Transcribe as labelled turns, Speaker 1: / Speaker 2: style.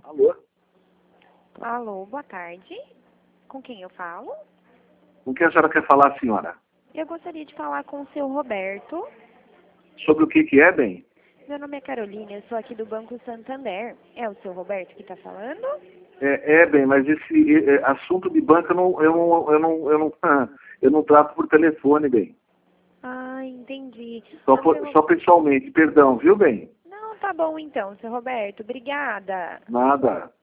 Speaker 1: Alô?
Speaker 2: Alô, boa tarde. Com quem eu falo?
Speaker 1: Com quem a senhora quer falar, senhora?
Speaker 2: Eu gostaria de falar com o seu Roberto.
Speaker 1: Sobre o que é, bem?
Speaker 2: Meu nome é Carolina, eu sou aqui do Banco Santander. É o seu Roberto que está falando?
Speaker 1: Bem, mas esse assunto de banca eu não trato por telefone, bem.
Speaker 2: Ah, entendi.
Speaker 1: Só pessoalmente, perdão, viu, bem?
Speaker 2: Não, tá bom então, seu Roberto. Obrigada.
Speaker 1: Nada.